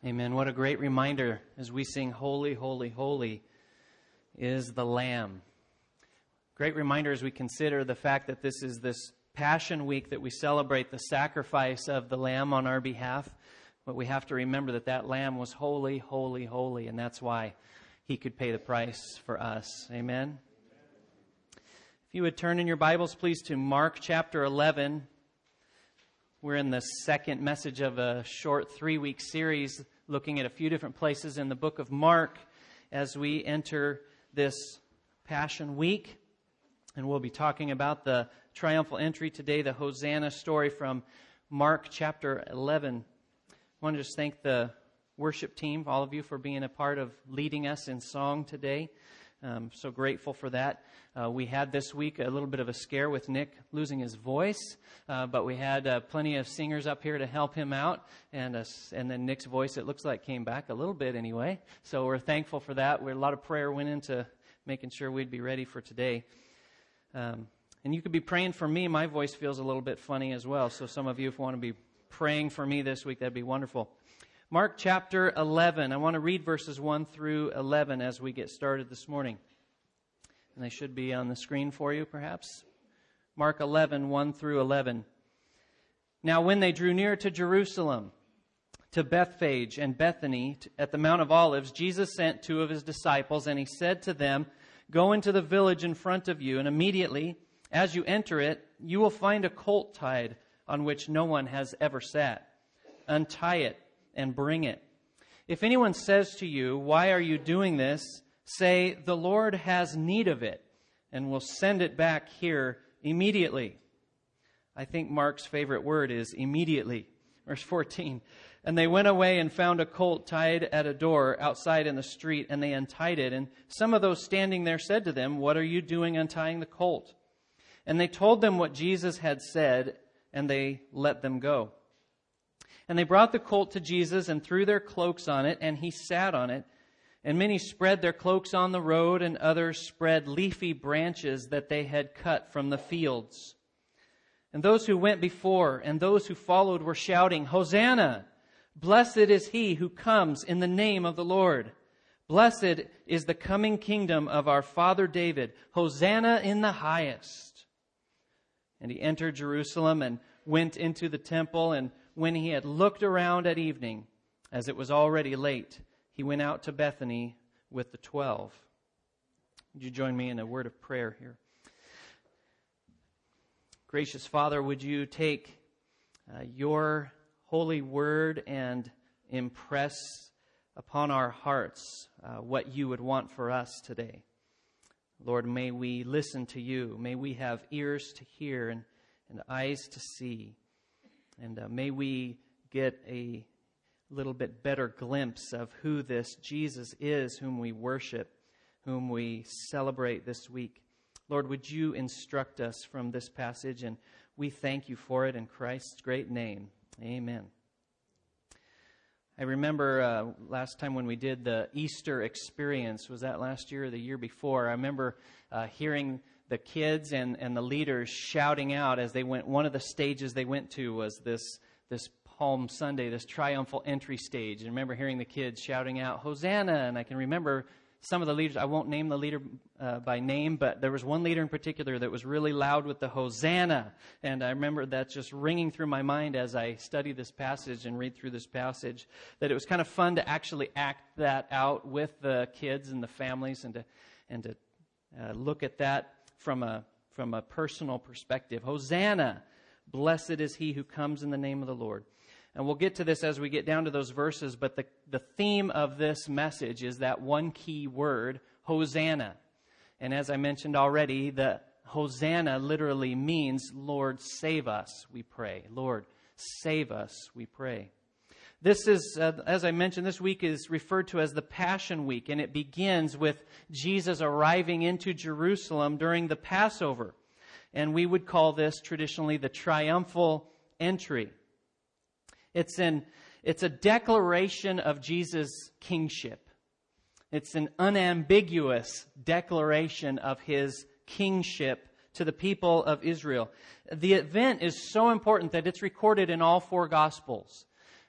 Amen. What a great reminder as we sing, Holy, Holy, Holy is the Lamb. Great reminder as we consider the fact that this is this Passion Week that we celebrate the sacrifice of the Lamb on our behalf. But we have to remember that that Lamb was holy, holy, holy, and that's why He could pay the price for us. Amen. If you would turn in your Bibles, please, to Mark chapter 11. We're in the second message of a short 3-week series looking at a few different places in the book of Mark as we enter this Passion Week. And we'll be talking about the triumphal entry today, the Hosanna story from Mark chapter 11. I want to just thank the worship team, all of you, for being a part of leading us in song today. So grateful for that. We had this week a little bit of a scare with Nick losing his voice, but we had plenty of singers up here to help him out, and then Nick's voice, it looks like, came back a little bit anyway. So we're thankful for that. A lot of prayer went into making sure we'd be ready for today. And you could be praying for me. My voice feels a little bit funny as well. So some of you, if you want to be praying for me this week, that'd be wonderful. Mark chapter 11. I want to read verses 1 through 11 as we get started this morning. And they should be on the screen for you, perhaps. Mark 11, 1 through 11. Now when they drew near to Jerusalem, to Bethphage and Bethany, at the Mount of Olives, Jesus sent 2 of His disciples, and He said to them, "Go into the village in front of you, and immediately, as you enter it, you will find a colt tied on which no one has ever sat. Untie it and bring it. If anyone says to you, 'Why are you doing this?' say, 'The Lord has need of it, and will send it back here immediately.'" I think Mark's favorite word is immediately. Verse 14. "And they went away and found a colt tied at a door outside in the street, and they untied it. And some of those standing there said to them, 'What are you doing untying the colt?' And they told them what Jesus had said, and they let them go. And they brought the colt to Jesus and threw their cloaks on it, and He sat on it. And many spread their cloaks on the road, and others spread leafy branches that they had cut from the fields. And those who went before and those who followed were shouting, 'Hosanna! Blessed is He who comes in the name of the Lord. Blessed is the coming kingdom of our father David. Hosanna in the highest.' And He entered Jerusalem and went into the temple, and when He had looked around at evening, as it was already late, He went out to Bethany with the 12. Would you join me in a word of prayer here? Gracious Father, would you take your holy word and impress upon our hearts what you would want for us today. Lord, may we listen to you. May we have ears to hear and eyes to see. And may we get a little bit better glimpse of who this Jesus is, whom we worship, whom we celebrate this week. Lord, would you instruct us from this passage, and we thank you for it in Christ's great name. Amen. I remember last time when we did the Easter experience, was that last year or the year before? I remember hearing the kids and the leaders shouting out as they went. One of the stages they went to was this Palm Sunday, this triumphal entry stage. And I remember hearing the kids shouting out, "Hosanna!" And I can remember some of the leaders. I won't name the leader by name, but there was one leader in particular that was really loud with the Hosanna. And I remember that just ringing through my mind as I study this passage and read through this passage, that it was kind of fun to actually act that out with the kids and the families and to look at that from a personal perspective. Hosanna! Blessed is he who comes in the name of the Lord. And we'll get to this as we get down to those verses, but the theme of this message is that one key word, Hosanna. And as I mentioned already, the Hosanna literally means, Lord, save us, we pray. Lord, save us, we pray. This is, as I mentioned, this week is referred to as the Passion Week, and it begins with Jesus arriving into Jerusalem during the Passover. And we would call this traditionally the triumphal entry. It's a declaration of Jesus' kingship. It's an unambiguous declaration of His kingship to the people of Israel. The event is so important that it's recorded in all 4 Gospels.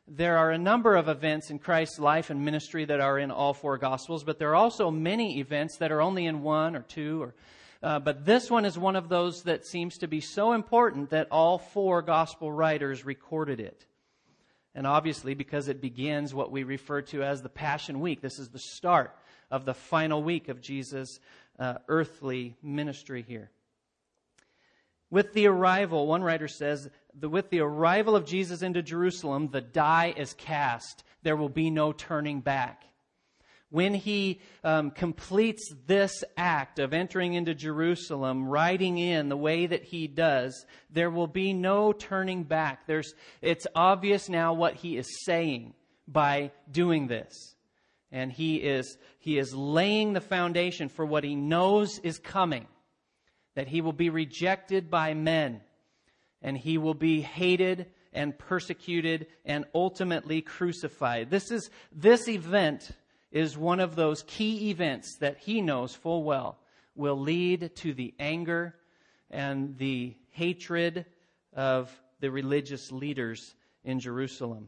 there are a number of events in Christ's life and ministry that are in all four Gospels, but there are also many events that are only in one or two. But this one is one of those that seems to be so important that all four Gospel writers recorded it. And obviously, because it begins what we refer to as the Passion Week. This is the start of the final week of Jesus' earthly ministry here. With the arrival, one writer says, with the arrival of Jesus into Jerusalem, the die is cast. There will be no turning back. When He completes this act of entering into Jerusalem, riding in the way that He does, there will be no turning back. It's obvious now what He is saying by doing this. And He is laying the foundation for what He knows is coming. That He will be rejected by men, and He will be hated and persecuted and ultimately crucified. This event is one of those key events that He knows full well will lead to the anger and the hatred of the religious leaders in Jerusalem.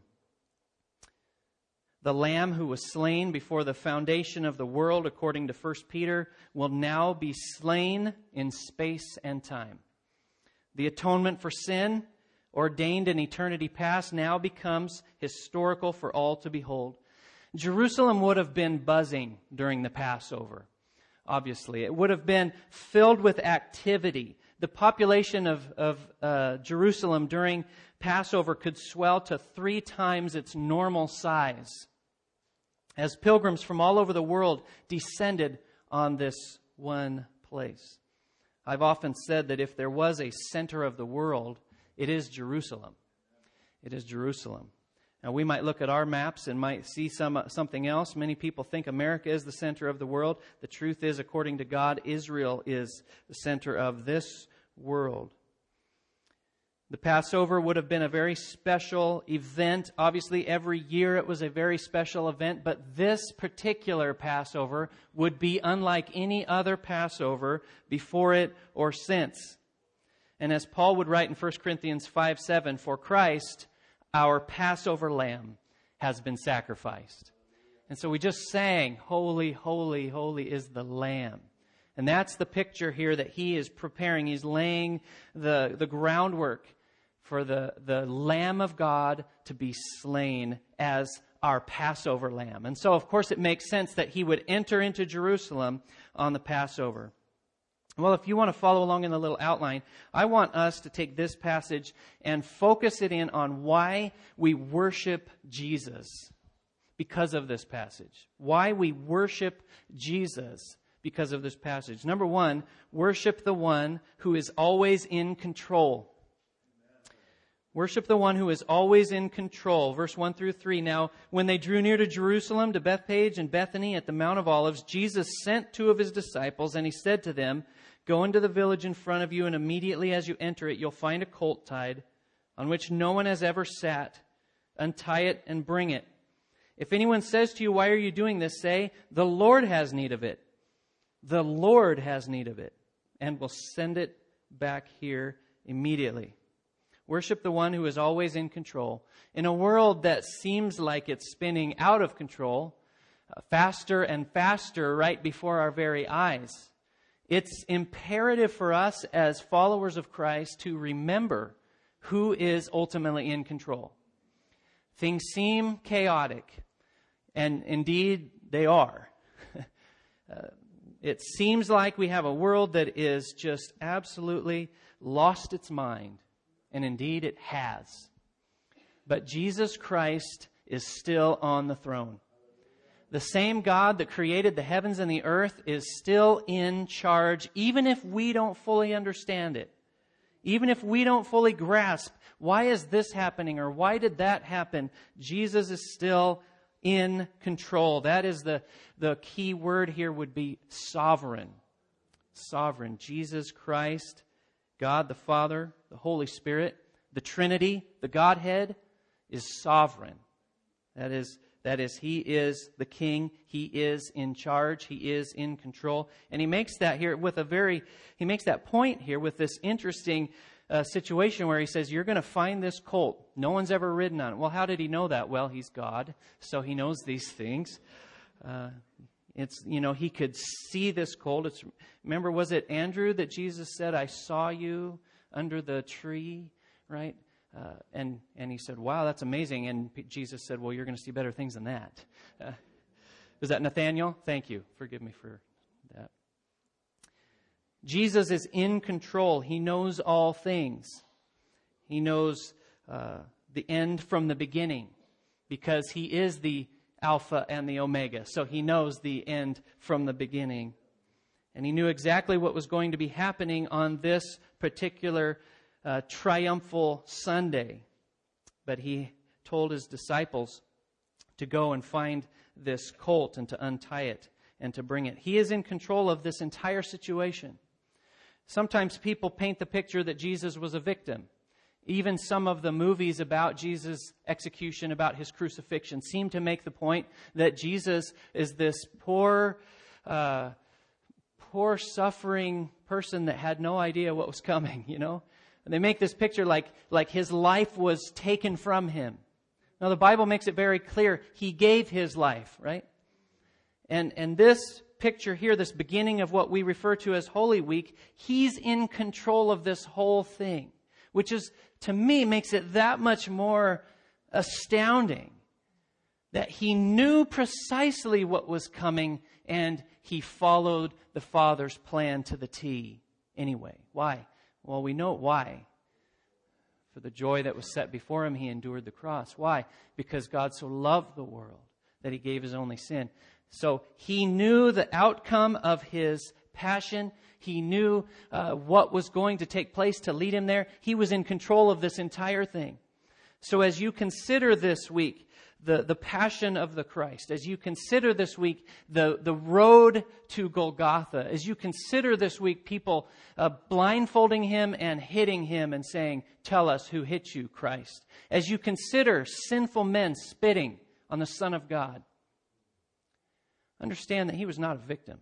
The Lamb who was slain before the foundation of the world, according to 1 Peter, will now be slain in space and time. The atonement for sin, ordained in eternity past, now becomes historical for all to behold. Jerusalem would have been buzzing during the Passover, obviously. It would have been filled with activity. The population of Jerusalem during Passover could swell to 3 times its normal size, as pilgrims from all over the world descended on this one place. I've often said that if there was a center of the world, it is Jerusalem. It is Jerusalem. Now, we might look at our maps and might see something else. Many people think America is the center of the world. The truth is, according to God, Israel is the center of this world. The Passover would have been a very special event. Obviously, every year it was a very special event, but this particular Passover would be unlike any other Passover before it or since. And as Paul would write in 1 Corinthians 5:7, for Christ, our Passover lamb, has been sacrificed. And so we just sang, holy, holy, holy is the Lamb. And that's the picture here that He is preparing. He's laying the groundwork for the Lamb of God to be slain as our Passover lamb. And so, of course, it makes sense that He would enter into Jerusalem on the Passover. Well, if you want to follow along in the little outline, I want us to take this passage and focus it in on why we worship Jesus because of this passage. Why we worship Jesus because of this passage. Number one, worship the one who is always in control. Worship the one who is always in control. Verse 1 through 3. Now, when they drew near to Jerusalem, to Bethphage and Bethany at the Mount of Olives, Jesus sent 2 of His disciples, and He said to them, go into the village in front of you, and immediately as you enter it, you'll find a colt tied, on which no one has ever sat. Untie it and bring it. If anyone says to you, why are you doing this? Say, the Lord has need of it. The Lord has need of it, and will send it back here immediately. Worship the one who is always in control. In a world that seems like it's spinning out of control, faster and faster right before our very eyes, it's imperative for us as followers of Christ to remember who is ultimately in control. Things seem chaotic, and indeed they are. It seems like we have a world that is just absolutely lost its mind. And indeed it has. But Jesus Christ is still on the throne. The same God that created the heavens and the earth is still in charge, even if we don't fully understand it. Even if we don't fully grasp, why is this happening or why did that happen? Jesus is still in control. That is the key word here would be sovereign. Sovereign. Jesus Christ, God the Father, the Holy Spirit, the Trinity, the Godhead, is sovereign. That is, He is the King. He is in charge. He is in control. And He makes that here with He makes that point here with this interesting situation where he says, you're going to find this colt. No one's ever ridden on it. Well, how did he know that? Well, he's God, so he knows these things. He could see this colt. Remember, was it Andrew that Jesus said, I saw you under the tree, right? And he said, wow, that's amazing. And Jesus said, well, you're going to see better things than that. Was that Nathaniel? Thank you. Forgive me for that. Jesus is in control. He knows all things. He knows the end from the beginning because he is the Alpha and the Omega. So he knows the end from the beginning. And he knew exactly what was going to be happening on this particular triumphal Sunday. But he told his disciples to go and find this colt and to untie it and to bring it. He is in control of this entire situation. Sometimes people paint the picture that Jesus was a victim. Even some of the movies about Jesus' execution, about his crucifixion, seem to make the point that Jesus is this poor suffering person that had no idea what was coming, And they make this picture like his life was taken from him. Now, the Bible makes it very clear he gave his life, right? And this picture here, this beginning of what we refer to as Holy Week, he's in control of this whole thing, which is, to me, makes it that much more astounding that he knew precisely what was coming and he followed the Father's plan to the T anyway. Why? Well, we know why. For the joy that was set before him, he endured the cross. Why? Because God so loved the world that he gave his only son. So he knew the outcome of his passion. He knew what was going to take place to lead him there. He was in control of this entire thing. So as you consider this week the passion of the Christ, as you consider this week the road to Golgotha, as you consider this week people blindfolding him and hitting him and saying, tell us who hit you, Christ. As you consider sinful men spitting on the Son of God, understand that he was not a victim.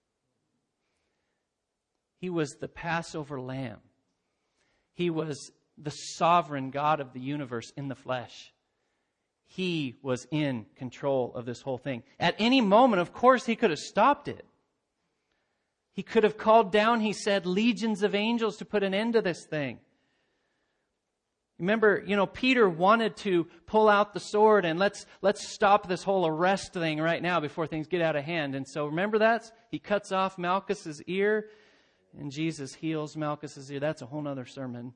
He was the Passover lamb. He was the sovereign God of the universe in the flesh. He was in control of this whole thing. At any moment, of course, he could have stopped it. He could have called down, he said, legions of angels to put an end to this thing. Remember, Peter wanted to pull out the sword and let's stop this whole arrest thing right now before things get out of hand. And so remember that? He cuts off Malchus's ear and Jesus heals Malchus's ear. That's a whole other sermon.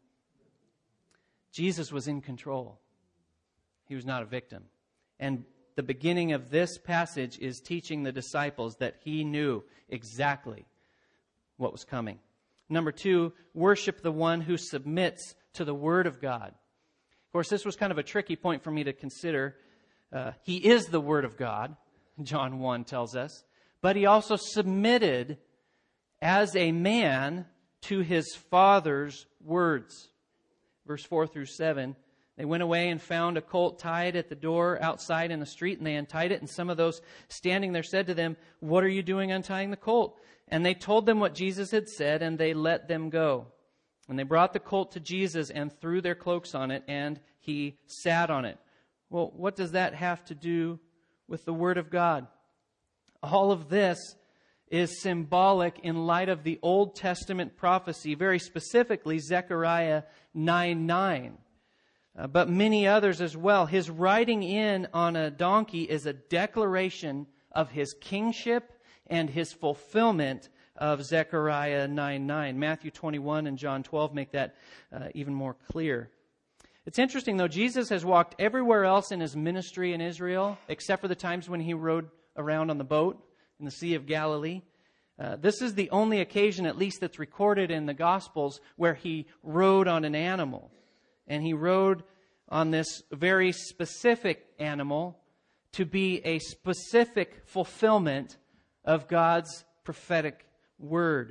Jesus was in control. He was not a victim. And the beginning of this passage is teaching the disciples that he knew exactly what was coming. Number 2, worship the one who submits to the Word of God. Of course, this was kind of a tricky point for me to consider. He is the Word of God, John 1 tells us. But he also submitted as a man to his Father's words. Verse 4 through 7. They went away and found a colt tied at the door outside in the street, and they untied it. And some of those standing there said to them, what are you doing untying the colt? And they told them what Jesus had said, and they let them go. And they brought the colt to Jesus and threw their cloaks on it, and he sat on it. Well, what does that have to do with the Word of God? All of this is symbolic in light of the Old Testament prophecy, very specifically Zechariah 9:9. But many others as well. His riding in on a donkey is a declaration of his kingship and his fulfillment of Zechariah 9:9. Matthew 21 and John 12 make that even more clear. It's interesting, though, Jesus has walked everywhere else in his ministry in Israel, except for the times when he rode around on the boat in the Sea of Galilee. This is the only occasion, at least that's recorded in the Gospels, where he rode on an animal. And he rode on this very specific animal to be a specific fulfillment of God's prophetic word.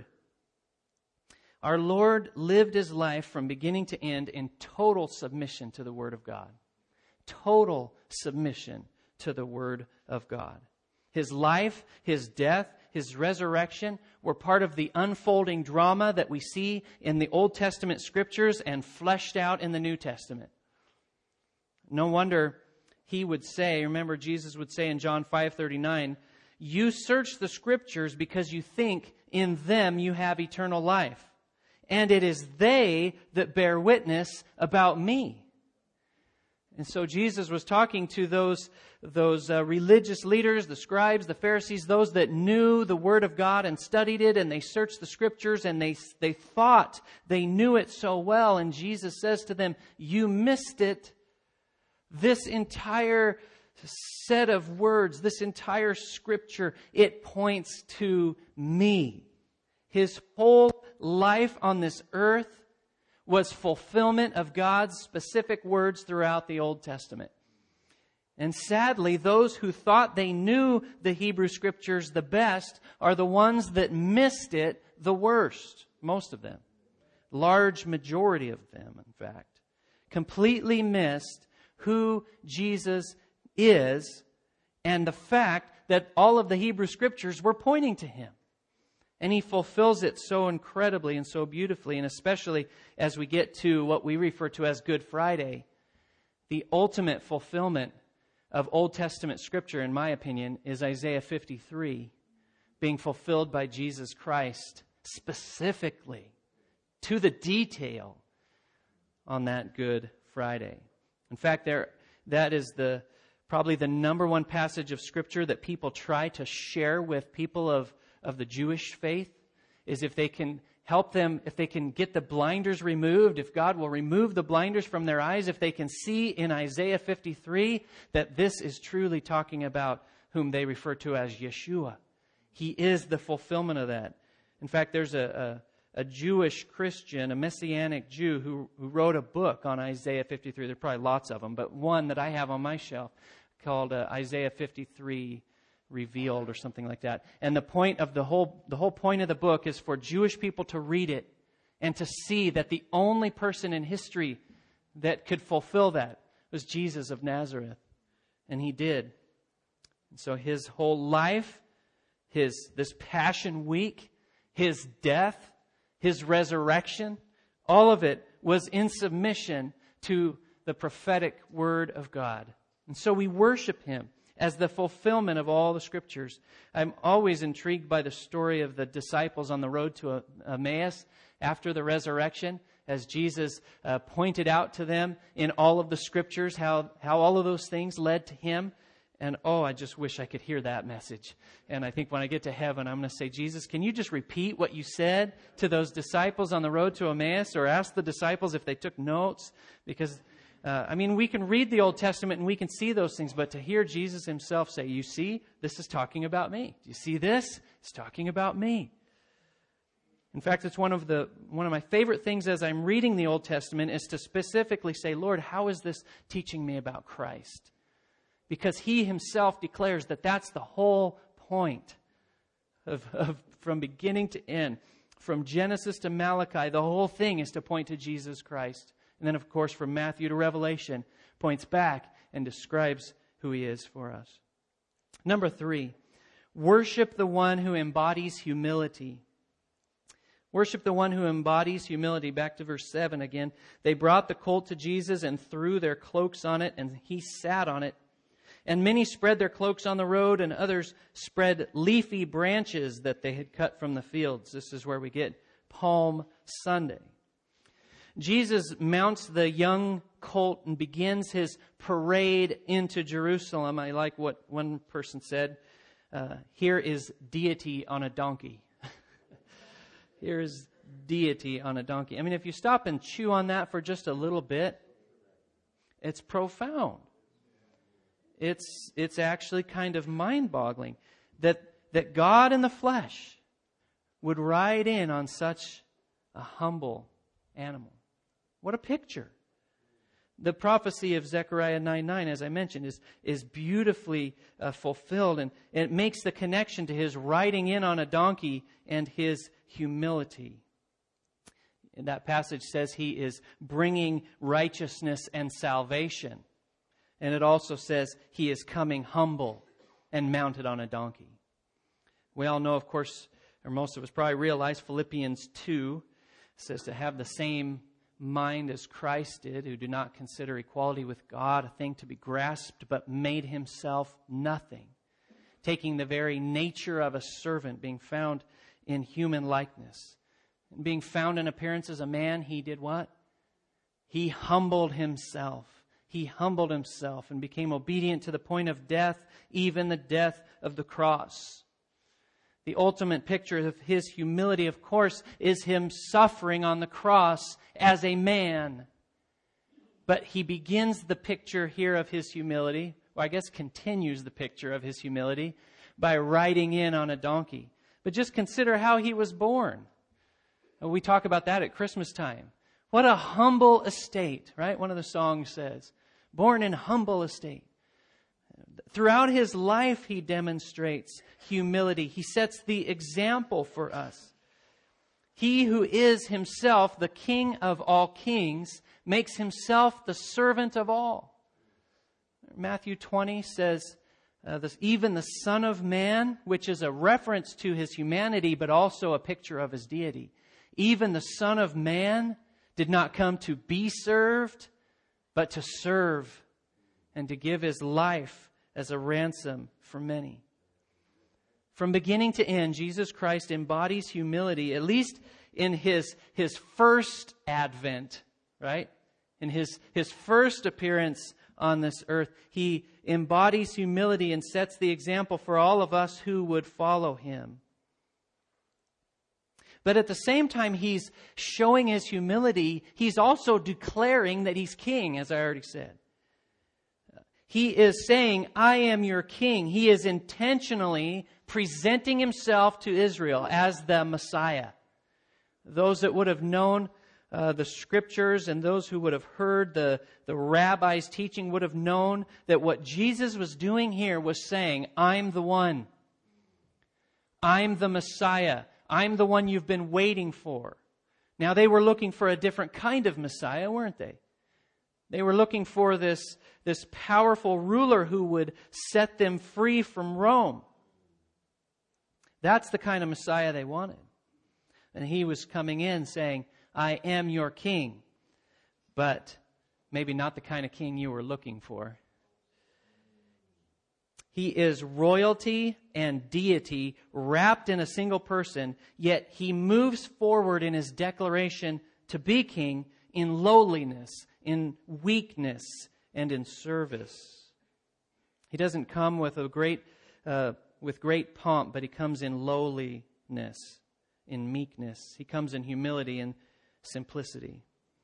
Our Lord lived his life from beginning to end in total submission to the Word of God. Total submission to the Word of God. His life, his death, His resurrection were part of the unfolding drama that we see in the Old Testament Scriptures and fleshed out in the New Testament. No wonder He would say, remember Jesus would say in John 5:39, "You search the Scriptures because you think in them you have eternal life. And it is they that bear witness about me." And so Jesus was talking to those religious leaders, the scribes, the Pharisees, those that knew the Word of God and studied it, and they searched the Scriptures, and they thought they knew it so well. And Jesus says to them, "You missed it. This entire set of words, this entire Scripture, it points to me." His whole life on this earth was fulfillment of God's specific words throughout the Old Testament. And sadly, those who thought they knew the Hebrew Scriptures the best are the ones that missed it the worst. Most of them. Large majority of them, in fact. Completely missed who Jesus is and the fact that all of the Hebrew Scriptures were pointing to Him. And He fulfills it so incredibly and so beautifully, and especially as we get to what we refer to as Good Friday, the ultimate fulfillment of Old Testament Scripture, in my opinion, is Isaiah 53, being fulfilled by Jesus Christ specifically, to the detail, on that Good Friday. In fact, that is probably the number one passage of Scripture that people try to share with people of the Jewish faith, is if they can help them, if they can get the blinders removed, if God will remove the blinders from their eyes, if they can see in Isaiah 53 that this is truly talking about whom they refer to as Yeshua. He is the fulfillment of that. In fact, there's a Jewish Christian, a Messianic Jew, who wrote a book on Isaiah 53. There are probably lots of them, but one that I have on my shelf called Isaiah 53 Revealed or something like that. And the point of the whole point of the book is for Jewish people to read it and to see that the only person in history that could fulfill that was Jesus of Nazareth. And He did. And so His whole life, this Passion Week, His death, His resurrection, all of it was in submission to the prophetic Word of God. And so we worship Him as the fulfillment of all the Scriptures. I'm always intrigued by the story of the disciples on the road to Emmaus after the resurrection, as Jesus pointed out to them in all of the Scriptures how all of those things led to Him. And I just wish I could hear that message. And I think when I get to heaven, I'm going to say, "Jesus, can you just repeat what you said to those disciples on the road to Emmaus?" Or ask the disciples if they took notes. Because we can read the Old Testament and we can see those things, but to hear Jesus Himself say, "You see, this is talking about me. Do you see this? It's talking about me." In fact, it's one of my favorite things as I'm reading the Old Testament is to specifically say, "Lord, how is this teaching me about Christ?" Because He Himself declares that that's the whole point of from beginning to end, from Genesis to Malachi, the whole thing is to point to Jesus Christ. And then, of course, from Matthew to Revelation, points back and describes who He is for us. Number 3, worship the one who embodies humility. Worship the one who embodies humility. Back to verse 7 again. They brought the colt to Jesus and threw their cloaks on it, and He sat on it. And many spread their cloaks on the road, and others spread leafy branches that they had cut from the fields. This is where we get Palm Sunday. Jesus mounts the young colt and begins His parade into Jerusalem. I like what one person said. Here is deity on a donkey. Here is deity on a donkey. If you stop and chew on that for just a little bit, it's profound. It's actually kind of mind-boggling that God in the flesh would ride in on such a humble animal. What a picture. The prophecy of Zechariah 9:9, as I mentioned, is beautifully fulfilled, and it makes the connection to His riding in on a donkey and His humility. And that passage says He is bringing righteousness and salvation. And it also says He is coming humble and mounted on a donkey. We all know, of course, or most of us probably realize, Philippians 2 says to have the same mind as Christ did, who did not consider equality with God a thing to be grasped, but made himself nothing, taking the very nature of a servant, being found in human likeness. And being found in appearance as a man, he did what? He humbled himself. He humbled himself and became obedient to the point of death, even the death of the cross. The ultimate picture of his humility, of course, is him suffering on the cross as a man. But he begins the picture here of his humility, or I guess continues the picture of his humility, by riding in on a donkey. But just consider how he was born. We talk about that at Christmas time. What a humble estate, right? One of the songs says, born in humble estate. Throughout his life, he demonstrates humility. He sets the example for us. He who is himself the King of all kings makes himself the servant of all. Matthew 20 says, even the Son of Man, which is a reference to his humanity, but also a picture of his deity. Even the Son of Man did not come to be served, but to serve and to give his life as a ransom for many. From beginning to end, Jesus Christ embodies humility, at least in his first advent, right? In his first appearance on this earth. He embodies humility and sets the example for all of us who would follow him. But at the same time he's showing his humility, he's also declaring that he's king, as I already said. He is saying, I am your king. He is intentionally presenting himself to Israel as the Messiah. Those that would have known the scriptures and those who would have heard the rabbis' teaching would have known that what Jesus was doing here was saying, I'm the one. I'm the Messiah. I'm the one you've been waiting for. Now, they were looking for a different kind of Messiah, weren't they? They were looking for this powerful ruler who would set them free from Rome. That's the kind of Messiah they wanted. And he was coming in saying, I am your king, but maybe not the kind of king you were looking for. He is royalty and deity wrapped in a single person, yet he moves forward in his declaration to be king in lowliness, in weakness, and in service. He doesn't come with great pomp, but he comes in lowliness, in meekness. He comes in humility and simplicity.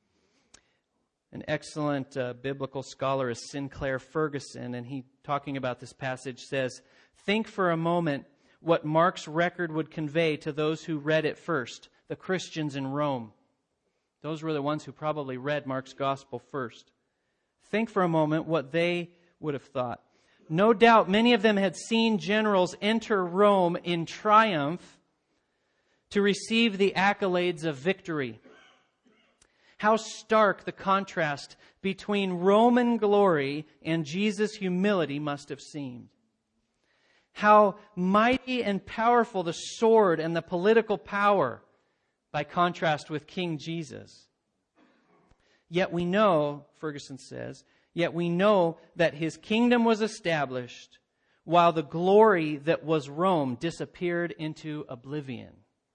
An excellent biblical scholar is Sinclair Ferguson, and he, talking about this passage, says, think for a moment what Mark's record would convey to those who read it first, the Christians in Rome. Those were the ones who probably read Mark's gospel first. Think for a moment what they would have thought. No doubt many of them had seen generals enter Rome in triumph to receive the accolades of victory. How stark the contrast between Roman glory and Jesus' humility must have seemed. How mighty and powerful the sword and the political power by contrast with King Jesus. Yet we know, Ferguson says, yet we know that his kingdom was established while the glory that was Rome disappeared into oblivion.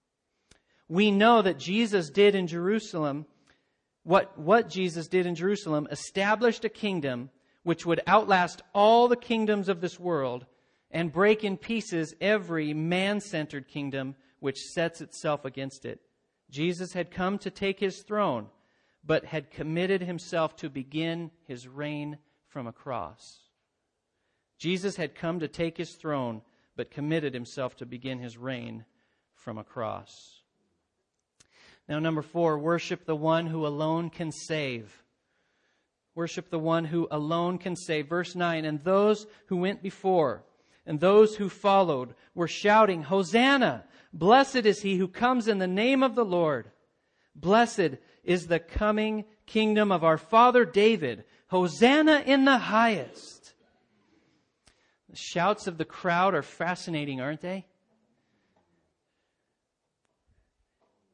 We know that Jesus did in Jerusalem what Jesus did in Jerusalem, established a kingdom which would outlast all the kingdoms of this world and break in pieces every man-centered kingdom which sets itself against it. Jesus had come to take his throne, but had committed himself to begin his reign from a cross. Jesus had come to take his throne, but committed himself to begin his reign from a cross. Now, number 4, worship the one who alone can save. Worship the one who alone can save. Verse 9, and those who went before and those who followed were shouting, Hosanna! Blessed is he who comes in the name of the Lord. Blessed is the coming kingdom of our father David. Hosanna in the highest. The shouts of the crowd are fascinating, aren't they?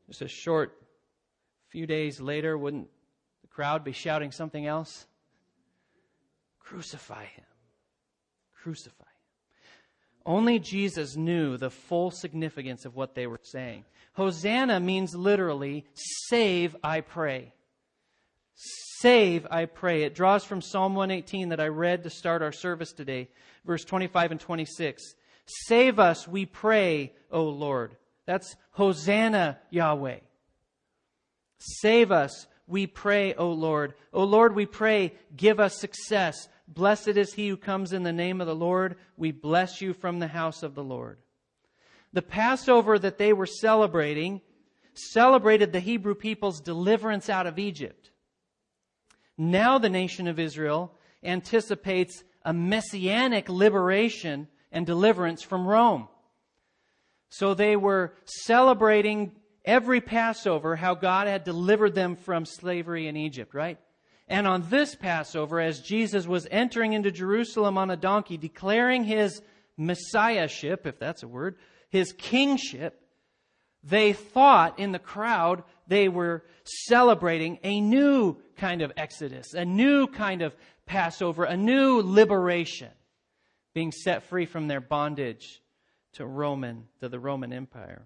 Just a short few days later, wouldn't the crowd be shouting something else? Crucify him. Crucify him. Only Jesus knew the full significance of what they were saying. Hosanna means literally, save, I pray. Save, I pray. It draws from Psalm 118 that I read to start our service today, verse 25 and 26. Save us, we pray, O Lord. That's Hosanna, Yahweh. Save us, we pray, O Lord. O Lord, we pray, give us success. Blessed is he who comes in the name of the Lord. We bless you from the house of the Lord. The Passover that they were celebrating celebrated the Hebrew people's deliverance out of Egypt. Now the nation of Israel anticipates a messianic liberation and deliverance from Rome. So they were celebrating every Passover how God had delivered them from slavery in Egypt, right? And on this Passover, as Jesus was entering into Jerusalem on a donkey, declaring his messiahship, if that's a word, his kingship, they thought in the crowd they were celebrating a new kind of exodus, a new kind of Passover, a new liberation, being set free from their bondage to the Roman Empire.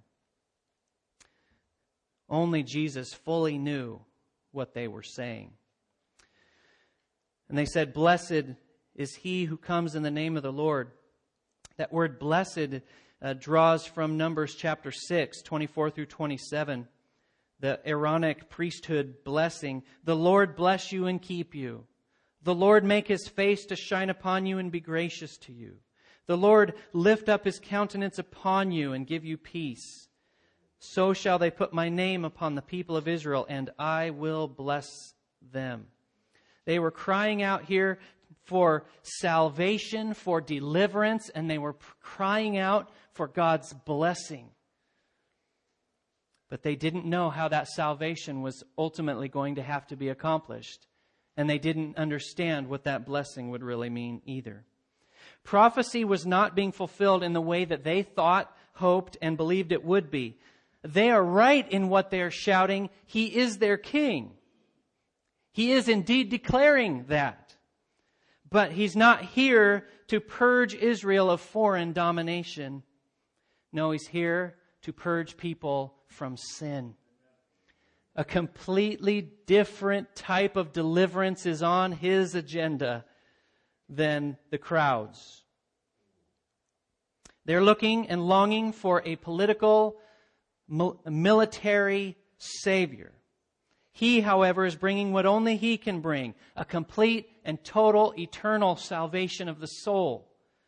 Only Jesus fully knew what they were saying. And they said, blessed is he who comes in the name of the Lord. That word blessed draws from Numbers chapter 6, 24 through 27. The Aaronic priesthood blessing. The Lord bless you and keep you. The Lord make his face to shine upon you and be gracious to you. The Lord lift up his countenance upon you and give you peace. So shall they put my name upon the people of Israel, and I will bless them. They were crying out here for salvation, for deliverance, and they were crying out for God's blessing. But they didn't know how that salvation was ultimately going to have to be accomplished. And they didn't understand what that blessing would really mean either. Prophecy was not being fulfilled in the way that they thought, hoped, and believed it would be. They are right in what they are shouting. He is their king. He is indeed declaring that. But he's not here to purge Israel of foreign domination. No, he's here to purge people from sin. A completely different type of deliverance is on his agenda than the crowds. They're looking and longing for a political, military savior. He, however, is bringing what only he can bring, a complete and total eternal salvation of the soul.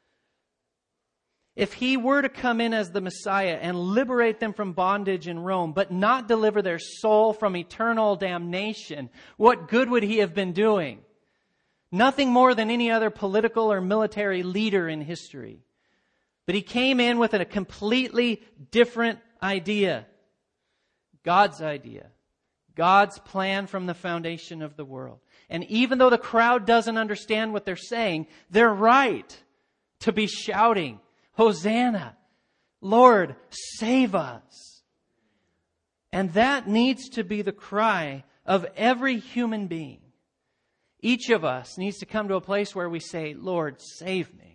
If he were to come in as the Messiah and liberate them from bondage in Rome, but not deliver their soul from eternal damnation, what good would he have been doing? Nothing more than any other political or military leader in history. But he came in with a completely different idea. God's idea. God's plan from the foundation of the world. And even though the crowd doesn't understand what they're saying, they're right to be shouting, Hosanna, Lord, save us. And that needs to be the cry of every human being. Each of us needs to come to a place where we say, Lord, save me.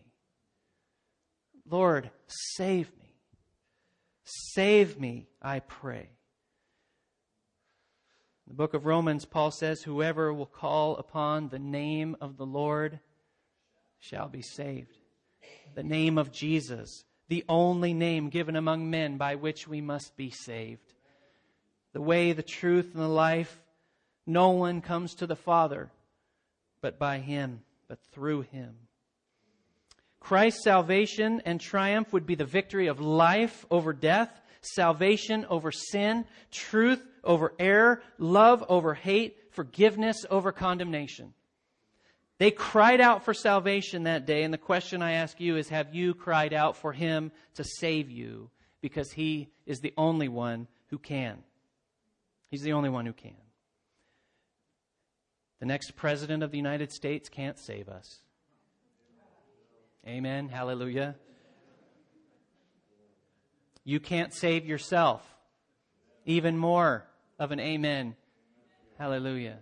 Lord, save me. Save me, I pray. In the book of Romans, Paul says, whoever will call upon the name of the Lord shall be saved. The name of Jesus, the only name given among men by which we must be saved. The way, the truth, and the life, no one comes to the Father but by him, but through him. Christ's salvation and triumph would be the victory of life over death, salvation over sin, truth over error, love over hate, forgiveness over condemnation. They cried out for salvation that day, and the question I ask you is, have you cried out for him to save you? Because he is the only one who can. He's the only one who can. The next president of the United States can't save us. Amen. Hallelujah. You can't save yourself. Even more of an amen. Hallelujah.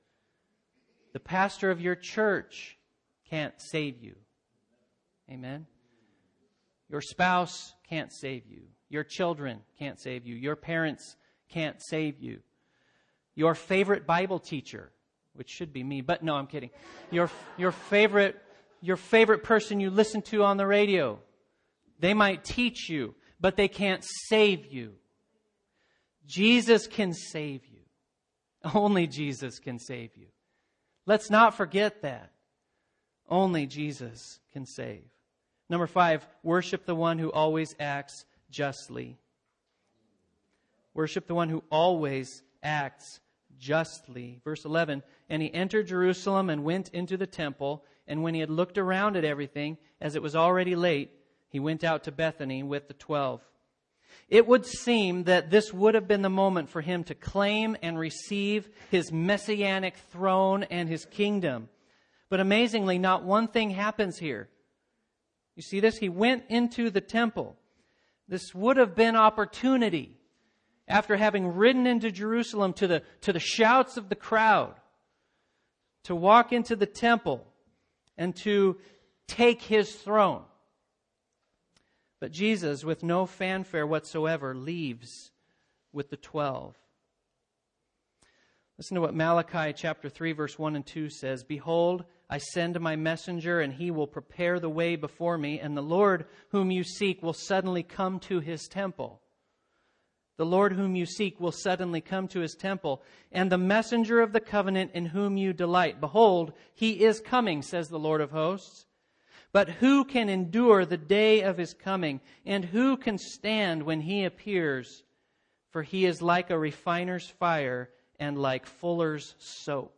The pastor of your church can't save you. Amen. Your spouse can't save you. Your children can't save you. Your parents can't save you. Your favorite Bible teacher, which should be me, but no, I'm kidding. Your favorite person you listen to on the radio, they might teach you, but they can't save you. Jesus can save you. Only Jesus can save you. Let's not forget that. Only Jesus can save. Number 5, worship the one who always acts justly. Worship the one who always acts justly. Verse 11, and he entered Jerusalem and went into the temple, and when he had looked around at everything, as it was already late, he went out to Bethany with the 12. It would seem that this would have been the moment for him to claim and receive his messianic throne and his kingdom. But amazingly, not one thing happens here. You see this? He went into the temple. This would have been opportunity, after having ridden into Jerusalem to the shouts of the crowd, to walk into the temple and to take his throne. But Jesus, with no fanfare whatsoever, leaves with the 12. Listen to what Malachi chapter 3, verse 1 and 2 says. Behold, I send my messenger, and he will prepare the way before me, and the Lord whom you seek will suddenly come to his temple. The Lord whom you seek will suddenly come to his temple, and the messenger of the covenant in whom you delight. Behold, he is coming, says the Lord of hosts. But who can endure the day of his coming? And who can stand when he appears? For he is like a refiner's fire and like fuller's soap.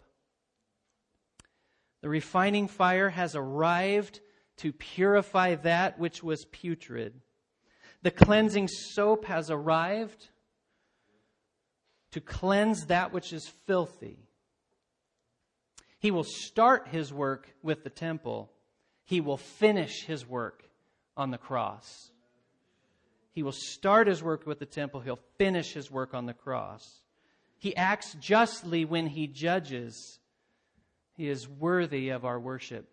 The refining fire has arrived to purify that which was putrid. The cleansing soap has arrived to cleanse that which is filthy. He will start his work with the temple. He will finish his work on the cross. He will start his work with the temple. He'll finish his work on the cross. He acts justly when he judges. He is worthy of our worship.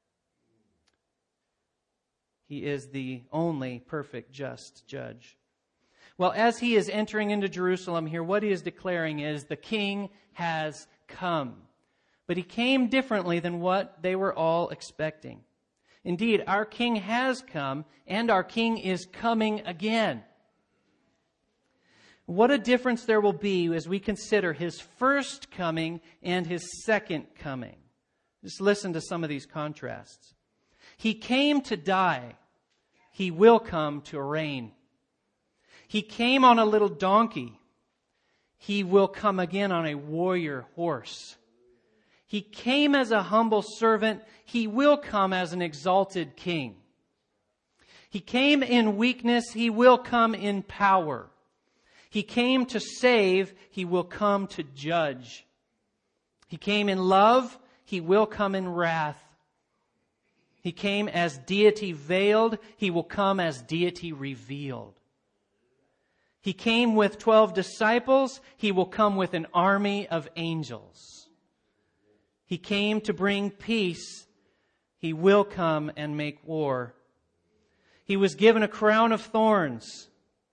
He is the only perfect, just judge. Well, as he is entering into Jerusalem here, what he is declaring is the King has come. But he came differently than what they were all expecting. Indeed, our King has come, and our King is coming again. What a difference there will be as we consider his first coming and his second coming. Just listen to some of these contrasts. He came to die. He will come to reign. He came on a little donkey. He will come again on a warrior horse. He came as a humble servant. He will come as an exalted king. He came in weakness. He will come in power. He came to save. He will come to judge. He came in love. He will come in wrath. He came as deity veiled. He will come as deity revealed. He came with 12 disciples. He will come with an army of angels. He came to bring peace. He will come and make war. He was given a crown of thorns.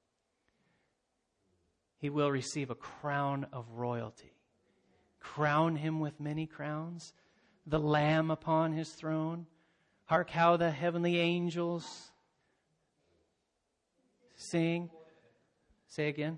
He will receive a crown of royalty. Crown him with many crowns. The Lamb upon his throne. Hark how the heavenly angels sing. Say again.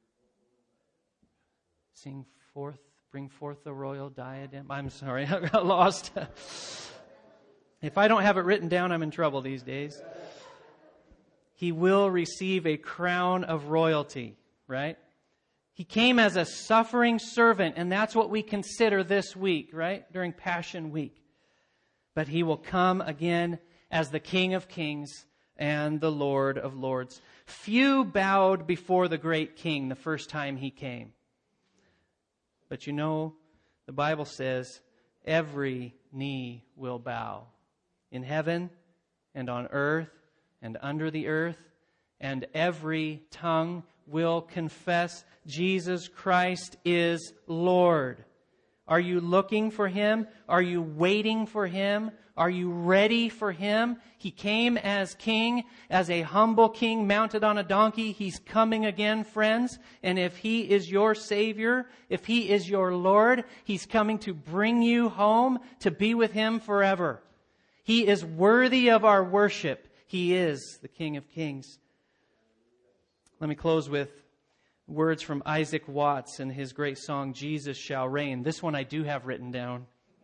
Sing forth, bring forth the royal diadem. I'm sorry, I got lost. If I don't have it written down, I'm in trouble these days. He will receive a crown of royalty, right? He came as a suffering servant, and that's what we consider this week, right? During Passion Week. But he will come again as the King of Kings and the Lord of Lords. Few bowed before the great King the first time he came. But you know, the Bible says every knee will bow. In heaven and on earth and under the earth. And every tongue will confess Jesus Christ is Lord. Are you looking for Him? Are you waiting for Him? Are you ready for Him? He came as King, as a humble King mounted on a donkey. He's coming again, friends. And if He is your Savior, if He is your Lord, He's coming to bring you home to be with Him forever. He is worthy of our worship. He is the King of Kings. Let me close with words from Isaac Watts in his great song, Jesus Shall Reign. This one I do have written down.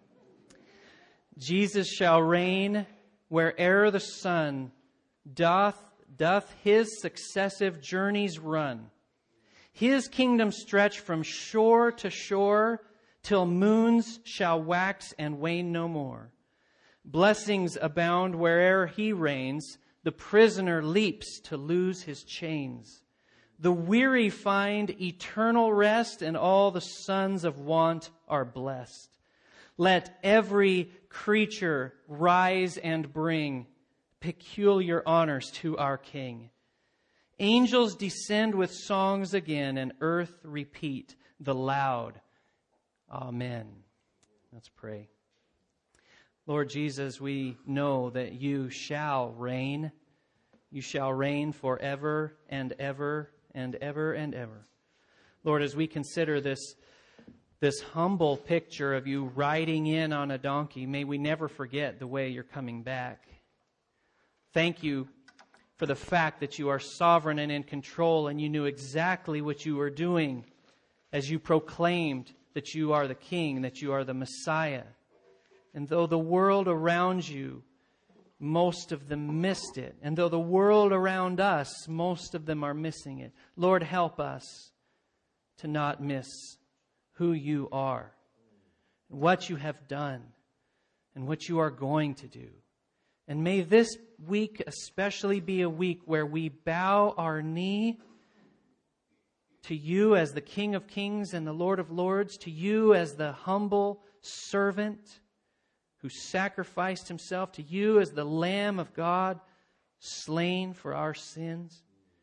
Jesus shall reign where'er the sun doth His successive journeys run. His kingdom stretch from shore to shore till moons shall wax and wane no more. Blessings abound where'er He reigns. The prisoner leaps to lose his chains. The weary find eternal rest, and all the sons of want are blessed. Let every creature rise and bring peculiar honors to our King. Angels descend with songs again, and earth repeat the loud Amen. Let's pray. Lord Jesus, we know that You shall reign. You shall reign forever and ever and ever and ever. Lord, as we consider this humble picture of You riding in on a donkey, may we never forget the way You're coming back. Thank You for the fact that You are sovereign and in control, and You knew exactly what You were doing as You proclaimed that You are the King, that You are the Messiah. And though the world around You, most of them missed it. And though the world around us, most of them are missing it. Lord, help us to not miss who You are, what You have done, and what You are going to do. And may this week especially be a week where we bow our knee to You as the King of Kings and the Lord of Lords, to You as the humble servant who sacrificed Himself, to You as the Lamb of God slain for our sins.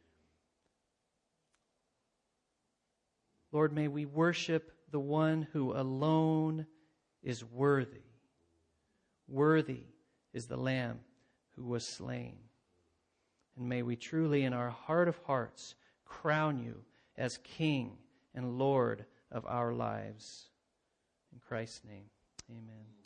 Lord, may we worship the One who alone is worthy. Worthy is the Lamb who was slain. And may we truly in our heart of hearts crown You as King and Lord of our lives. In Christ's name, amen.